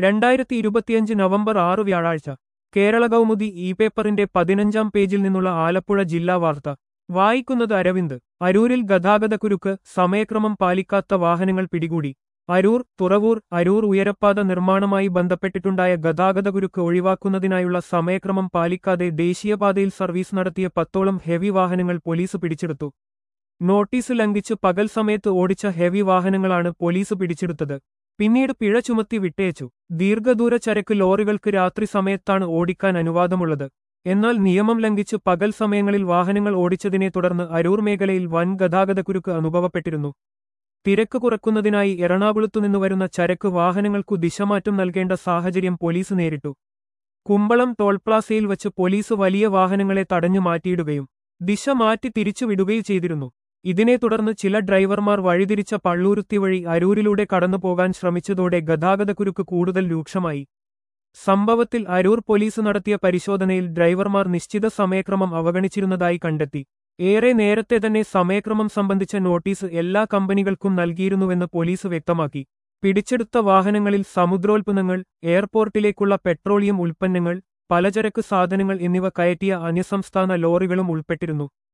2025 November 6 വ്യാഴാഴ്ച Kerala Kaumudi E പേപ്പറിന്റെ 15-ാം പേജിൽ നിന്നുള്ള ആലപ്പുഴ ജില്ലാ വാർത്ത വായിക്കുന്നത് അരവിന്ദ്. അരൂരിൽ ഗതാഗതക്കുരുക്ക്, സമയക്രമം പാലിക്കാത്ത വാഹനങ്ങൾ പിടികൂടി. അരൂർ, തുറവൂർ, അരൂർ ഉയരപ്പാത നിർമ്മാണവുമായി ബന്ധപ്പെട്ടിട്ടുണ്ടായ ഗതാഗതക്കുരുക്ക് ഒഴിവാക്കുന്നതിനായുള്ള സമയക്രമം പാലിക്കാതെ ദേശീയപാതയിൽ സർവീസ് നടത്തിയ 10ഓളം ഹെവി വാഹനങ്ങൾ പോലീസ് പിടിച്ചെടുത്തു. നോട്ടീസ് ലംഘിച്ച് പകൽ സമയത്ത് ഓടിച്ച ഹെവി വാഹനങ്ങളാണ് പോലീസ് പിടിച്ചെടുത്തത്. പിന്നീട് പിഴ ചുമത്തി വിട്ടയച്ചു. ദീർഘദൂര ചരക്ക് ലോറികൾക്ക് രാത്രി സമയത്താണ് ഓടിക്കാൻ അനുവാദമുള്ളത്. എന്നാൽ നിയമം ലംഘിച്ച് പകൽ സമയങ്ങളിൽ വാഹനങ്ങൾ ഓടിച്ചതിനെ തുടർന്ന് അരൂർ മേഖലയിൽ വൻ ഗതാഗതക്കുരുക്ക് അനുഭവപ്പെട്ടിരുന്നു. തിരക്ക് കുറയ്ക്കുന്നതിനായി എറണാകുളത്തുനിന്ന് വരുന്ന ചരക്ക് വാഹനങ്ങൾക്കു ദിശമാറ്റം നൽകേണ്ട സാഹചര്യം പോലീസ് നേരിട്ടു. കുമ്പളം ടോൾപ്ലാസയിൽ വച്ച് പോലീസ് വലിയ വാഹനങ്ങളെ തടഞ്ഞു മാറ്റിയിടുകയും ദിശ മാറ്റി തിരിച്ചുവിടുകയും ചെയ്തിരുന്നു. ഇതിനെ തുടർന്ന് ചില ഡ്രൈവർമാർ വഴിതിരിച്ച പള്ളൂരുത്തി വഴി അരൂരിലൂടെ കടന്നുപോകാൻ ശ്രമിച്ചതോടെ ഗതാഗതക്കുരുക്ക് കൂടുതൽ രൂക്ഷമായി. സംഭവത്തിൽ അരൂർ പോലീസ് നടത്തിയ പരിശോധനയിൽ ഡ്രൈവർമാർ നിശ്ചിത സമയക്രമം അവഗണിച്ചിരുന്നതായി കണ്ടെത്തി. ഏറെ നേരത്തെ തന്നെ സമയക്രമം സംബന്ധിച്ച നോട്ടീസ് എല്ലാ കമ്പനികൾക്കും നൽകിയിരുന്നുവെന്ന് പോലീസ് വ്യക്തമാക്കി. പിടിച്ചെടുത്ത വാഹനങ്ങളിൽ സമുദ്രോൽപ്പന്നങ്ങൾ, എയർപോർട്ടിലേക്കുള്ള പെട്രോളിയം ഉൽപ്പന്നങ്ങൾ, പലചരക്ക് സാധനങ്ങൾ എന്നിവ കയറ്റിയ അന്യസംസ്ഥാന ലോറികളും ഉൾപ്പെട്ടിരുന്നു.